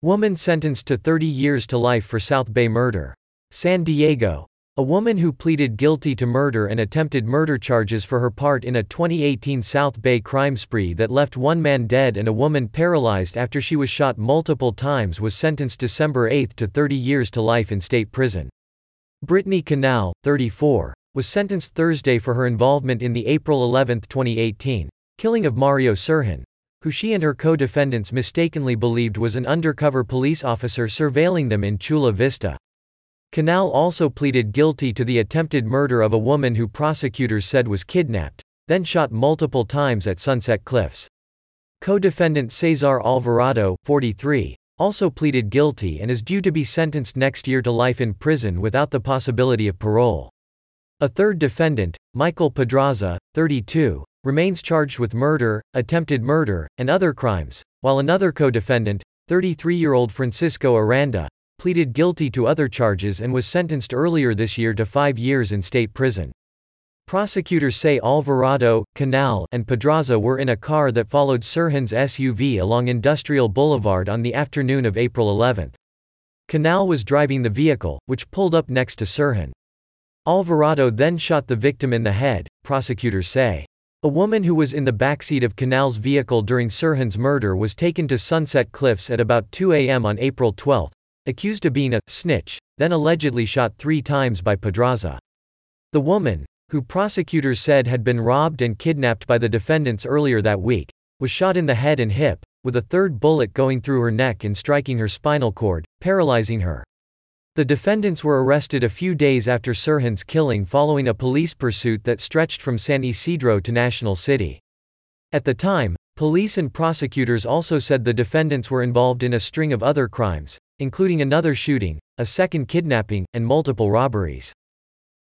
Woman sentenced to 30 years to life for South Bay murder. San Diego. A woman who pleaded guilty to murder and attempted murder charges for her part in a 2018 South Bay crime spree that left one man dead and a woman paralyzed after she was shot multiple times was sentenced December 8 to 30 years to life in state prison. Brittany Canal, 34, was sentenced Thursday for her involvement in the April 11, 2018, killing of Mario Sirhan, who she and her co-defendants mistakenly believed was an undercover police officer surveilling them in Chula Vista. Canal also pleaded guilty to the attempted murder of a woman who prosecutors said was kidnapped, then shot multiple times at Sunset Cliffs. Co-defendant Cesar Alvarado, 43, also pleaded guilty and is due to be sentenced next year to life in prison without the possibility of parole. A third defendant, Michael Pedraza, 32, remains charged with murder, attempted murder, and other crimes, while another co-defendant, 33-year-old Francisco Aranda, pleaded guilty to other charges and was sentenced earlier this year to 5 years in state prison. Prosecutors say Alvarado, Canal, and Pedraza were in a car that followed Sirhan's SUV along Industrial Boulevard on the afternoon of April 11. Canal was driving the vehicle, which pulled up next to Sirhan. Alvarado then shot the victim in the head, prosecutors say. A woman who was in the backseat of Canal's vehicle during Sirhan's murder was taken to Sunset Cliffs at about 2 a.m. on April 12, accused of being a snitch, then allegedly shot 3 times by Pedraza. The woman, who prosecutors said had been robbed and kidnapped by the defendants earlier that week, was shot in the head and hip, with a third bullet going through her neck and striking her spinal cord, paralyzing her. The defendants were arrested a few days after Sirhan's killing following a police pursuit that stretched from San Isidro to National City. At the time, police and prosecutors also said the defendants were involved in a string of other crimes, including another shooting, a second kidnapping, and multiple robberies.